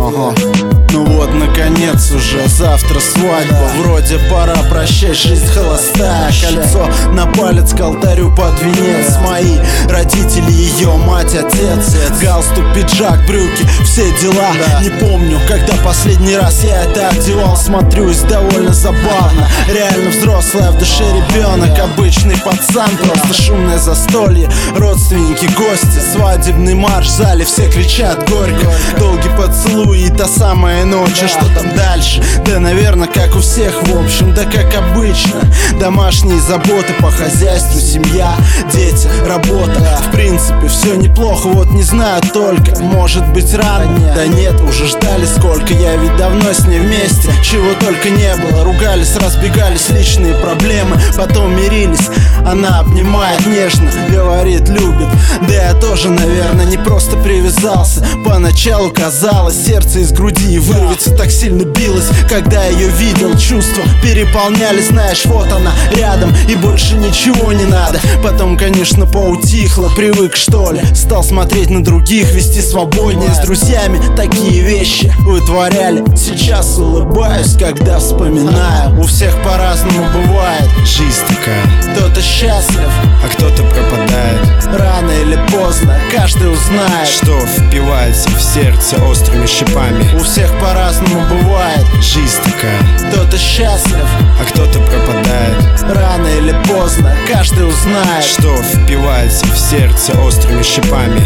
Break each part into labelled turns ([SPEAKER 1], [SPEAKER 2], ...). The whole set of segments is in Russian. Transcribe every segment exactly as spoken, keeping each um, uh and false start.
[SPEAKER 1] Ага. Ну вот, наконец, уже завтра свадьба. Вроде пора прощать, жизнь холостая. Кольцо на палец к алтарю под венец. Мои родители, ее мать, отец. Галстук, пиджак, брюки, все дела. Не помню, когда последний раз я это одевал. Смотрюсь довольно забавно. Реально взрослая, в душе ребенок. Обычный пацан, просто шумное застолье. Родственники, гости, свадебный марш в зале. Все кричат горько. Долгий поцелуй и та самая ночь. А что там дальше? Да, наверное, как у всех, в общем, да как обычно. Домашние заботы по хозяйству, семья, дети, работа. В принципе, все неплохо, вот не знаю только. Может быть рано? Да нет, уже ждали сколько. Я ведь давно с ней вместе, чего только не было. Ругались, разбегались, личные проблемы, потом мирились. Она обнимает нежно, говорит, любит. Да я тоже, наверное, не просто привязался. Поначалу казалось, сердце из груди вырвется, так сильно билось, когда ее видел. Чувства переполняли, знаешь, вот она рядом, и больше ничего не надо. Потом, конечно, поутихло, привык, что ли. Стал смотреть на других, вести свободнее. С друзьями такие вещи вытворяли. Сейчас улыбаюсь, когда вспоминаю. У всех по-разному бывает.
[SPEAKER 2] Жизнь такая.
[SPEAKER 1] Кто-то счастлив,
[SPEAKER 2] а кто-то пропадает.
[SPEAKER 1] Рано или поздно каждый узнает,
[SPEAKER 2] что впивается в сердце острыми шипами.
[SPEAKER 1] У всех по-разному бывает.
[SPEAKER 2] Жизнь такая.
[SPEAKER 1] Кто-то счастлив,
[SPEAKER 2] а кто-то пропадает.
[SPEAKER 1] Рано или поздно каждый узнает,
[SPEAKER 2] что впивается в сердце острыми шипами.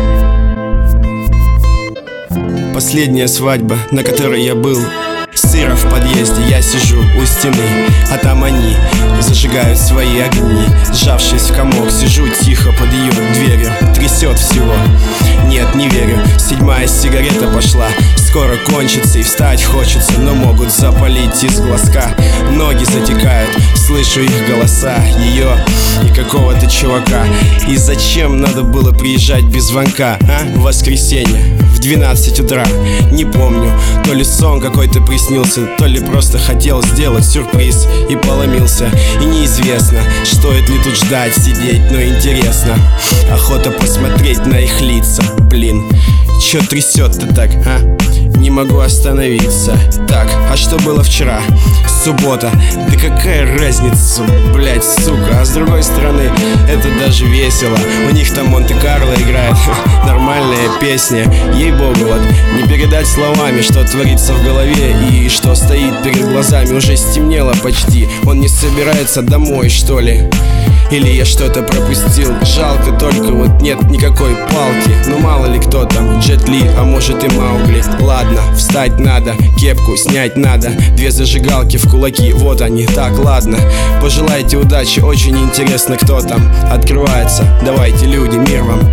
[SPEAKER 2] Последняя свадьба, на которой я был. Сыро в подъезде, я сижу у стены, а там они зажигают свои огни. Сжавшись в комок, сижу тихо под ее дверью. Трясет всего, нет, не верю. Седьмая сигарета пошла, скоро кончится и встать хочется, но могут запалить из глазка. Ноги затекают, слышу их голоса, ее и какого-то чувака. И зачем надо было приезжать без звонка, а? В воскресенье, в двенадцать утра, не помню, то ли сон какой-то приснился, то ли просто хотел сделать сюрприз и поломился. И неизвестно, стоит ли тут ждать, сидеть, но интересно. Охота посмотреть на их лица, блин. Чё трясет-то так, а? Не могу остановиться. Так, а что было вчера? Суббота. Да какая разница, блять, сука. А с другой стороны, это даже весело. У них там Монте-Карло играет. Нормальная песня. Ей-богу, вот не передать словами, что творится в голове и что стоит перед глазами. Уже стемнело почти. Он не собирается домой, что ли? Или я что-то пропустил? Жалко только, вот нет никакой палки. Ну мало ли кто там, Джет Ли, а может и Маугли. Ладно, встать надо, кепку снять надо. Две зажигалки в кулаки, вот они, так, ладно. Пожелайте удачи, очень интересно, кто там открывается. Давайте, люди, мир вам.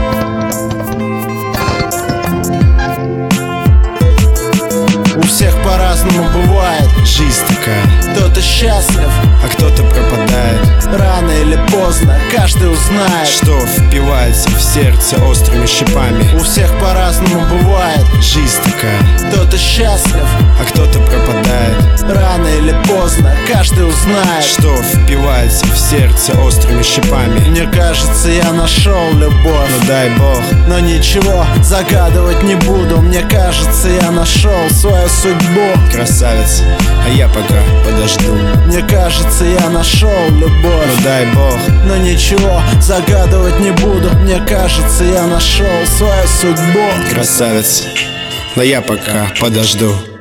[SPEAKER 1] У всех по-разному бывает.
[SPEAKER 2] Жизнь такая.
[SPEAKER 1] Кто-то счастлив,
[SPEAKER 2] а кто-то пропадает.
[SPEAKER 1] Рано или поздно каждый узнает,
[SPEAKER 2] что впивается в сердце острыми шипами.
[SPEAKER 1] У всех по-разному бывает.
[SPEAKER 2] Жизнь такая.
[SPEAKER 1] Кто-то счастлив,
[SPEAKER 2] а кто-то пропадает.
[SPEAKER 1] Рано или поздно каждый узнает,
[SPEAKER 2] что впивается в сердце острыми шипами.
[SPEAKER 1] Мне кажется, я нашел любовь,
[SPEAKER 2] ну дай бог.
[SPEAKER 1] Но ничего загадывать не буду. Мне кажется, я нашел свою судьбу.
[SPEAKER 2] Красавец, а я пока подожду.
[SPEAKER 1] Мне кажется, я нашел любовь,
[SPEAKER 2] ну дай бог.
[SPEAKER 1] Но ничего загадывать не буду. Мне кажется, я нашел свою судьбу.
[SPEAKER 2] Красавец, но я пока подожду.